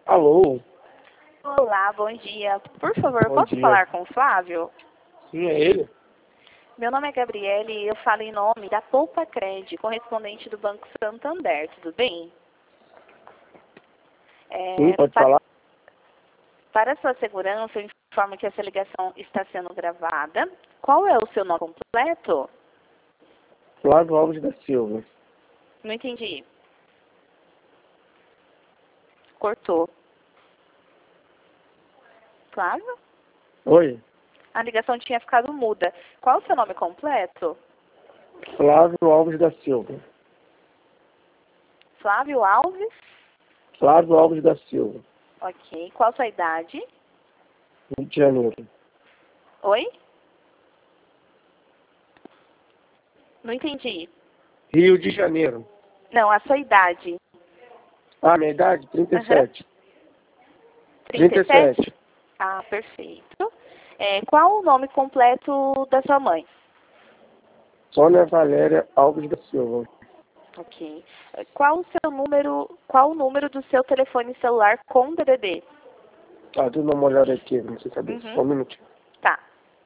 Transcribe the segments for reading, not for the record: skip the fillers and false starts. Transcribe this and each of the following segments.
Alô, Olá, bom dia. Por favor, bom posso dia. falar com o Flávio? Sim, é ele? Meu nome é Gabriele e eu falo em nome da Poupa Cred, correspondente do Banco Santander, tudo bem? Sim, pode Pa- falar. Para sua segurança, eu informo que essa ligação está sendo gravada. Qual é o seu nome completo? Flávio Alves da Silva. Não entendi. Cortou. Flávio? Oi, A ligação tinha ficado muda. Qual é o seu nome completo? Flávio Alves da Silva. Flávio Alves? Flávio Alves da Silva, Ok. Qual a sua idade? Rio de Janeiro. Oi? Não entendi. Rio de Janeiro. Não, a sua idade. Ah, minha idade? 37. 37? Ah, perfeito. Qual o nome completo da sua mãe? Sônia Valéria Alves da Silva. Ok. Qual o número do seu telefone celular com DDD? Tá, dando uma olhada aqui, não sei saber. Uhum. Só um minutinho. Tá.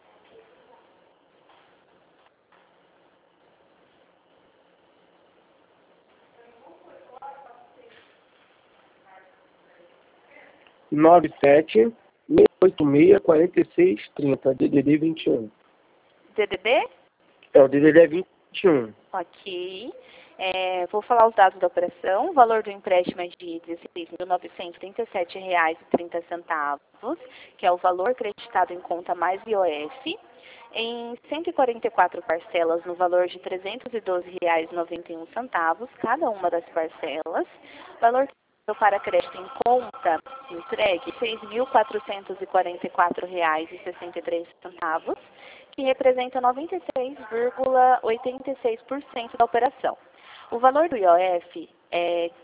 Nove sete 686 4630, DDD 21. DDD? É o DDD 21. Ok. Vou falar os dados da operação. O valor do empréstimo é de R$ 16.937,30, que é o valor acreditado em conta mais IOF, em 144 parcelas no valor de R$ 312,91, cada uma das parcelas. Valor para crédito em conta entregue R$ 6.444,63, que representa 96,86% da operação. O valor do IOF é R$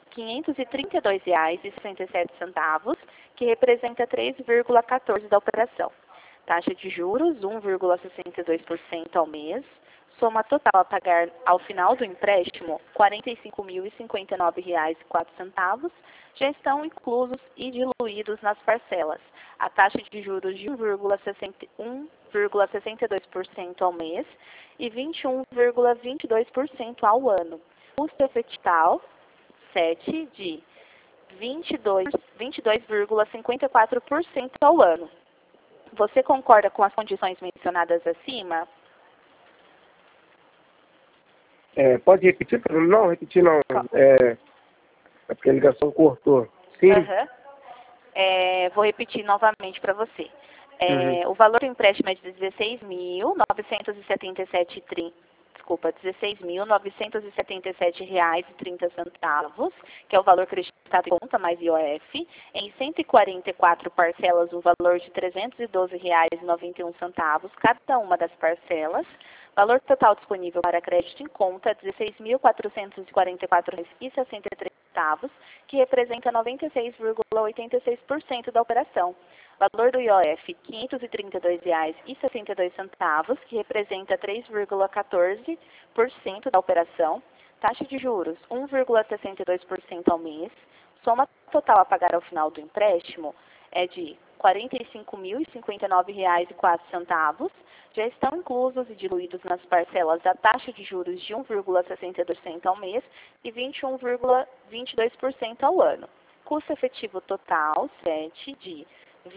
532,67, que representa 3,14% da operação. Taxa de juros, 1,62% ao mês. Soma total a pagar ao final do empréstimo, R$ 45.059,04, já estão inclusos e diluídos nas parcelas. A taxa de juros de 1,62% ao mês e 21,22% ao ano. Custo efetivo 7 de 22,54% ao ano. Você concorda com as condições mencionadas acima? Pode repetir? Não, repetir não. É porque a ligação cortou. Sim. Aham. Vou repetir novamente para você. Uhum. O valor do empréstimo é de 16.977, desculpa, R$ 16.977,30, que é o valor acreditado em conta mais IOF, em 144 parcelas, o valor de R$ 312,91, cada uma das parcelas. Valor total disponível para crédito em conta é R$ 16.444,63, que representa 96,86% da operação. Valor do IOF, R$ 532,62, que representa 3,14% da operação. Taxa de juros, 1,62% ao mês. Soma total a pagar ao final do empréstimo é de R$ 45.059,04. Já estão inclusos e diluídos nas parcelas a taxa de juros de 1,62% ao mês e 21,22% ao ano. Custo efetivo total, 7 de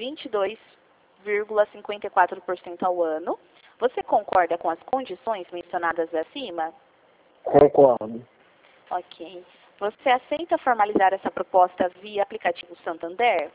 22,54% ao ano. Você concorda com as condições mencionadas acima? Concordo. Ok. Você aceita formalizar essa proposta via aplicativo Santander?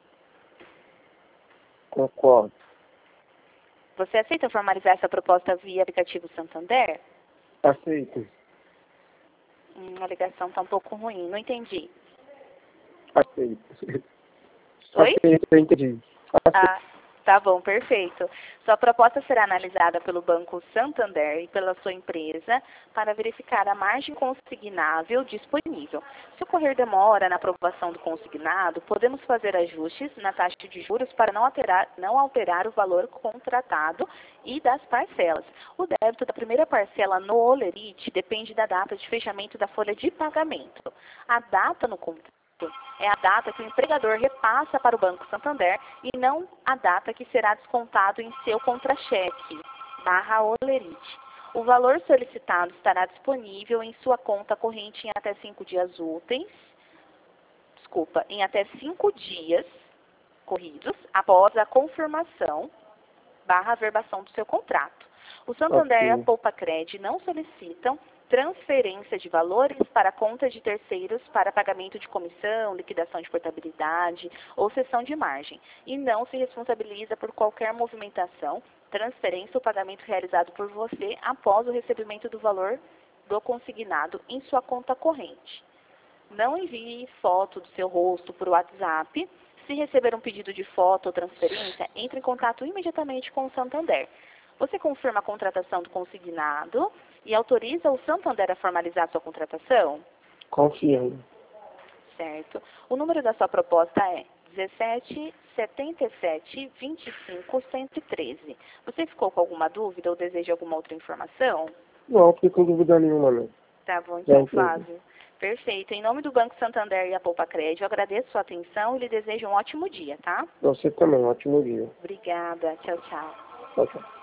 Concordo. Você aceita formalizar essa proposta via aplicativo Santander? Aceito. A ligação está um pouco ruim, não entendi. Aceito. Oi? Aceito, eu entendi. Ah, tá bom, perfeito. Sua proposta será analisada pelo Banco Santander e pela sua empresa para verificar a margem consignável disponível. Se ocorrer demora na aprovação do consignado, podemos fazer ajustes na taxa de juros para não alterar o valor contratado e das parcelas. O débito da primeira parcela no Olerite depende da data de fechamento da folha de pagamento. A data no contrato é a data que o empregador repassa para o Banco Santander e não a data que será descontado em seu contra-cheque, /olerite. O valor solicitado estará disponível em sua conta corrente em até 5 dias úteis, em até 5 dias corridos após a confirmação /averbação do seu contrato. O Santander e a Poupa-Cred não solicitam transferência de valores para conta de terceiros para pagamento de comissão, liquidação de portabilidade ou cessão de margem e não se responsabiliza por qualquer movimentação, transferência ou pagamento realizado por você após o recebimento do valor do consignado em sua conta corrente. Não envie foto do seu rosto por WhatsApp. Se receber um pedido de foto ou transferência, entre em contato imediatamente com o Santander. Você confirma a contratação do consignado e autoriza o Santander a formalizar sua contratação? Confirmo. Certo. O número da sua proposta é 17 77 25 113. Você ficou com alguma dúvida ou deseja alguma outra informação? Não, fiquei com dúvida nenhuma, não. Tá bom, então, Flávio. Perfeito. Em nome do Banco Santander e a Poupa-Cred, eu agradeço sua atenção e lhe desejo um ótimo dia, tá? Você também, um ótimo dia. Obrigada. Tchau, tchau. Tchau, tchau.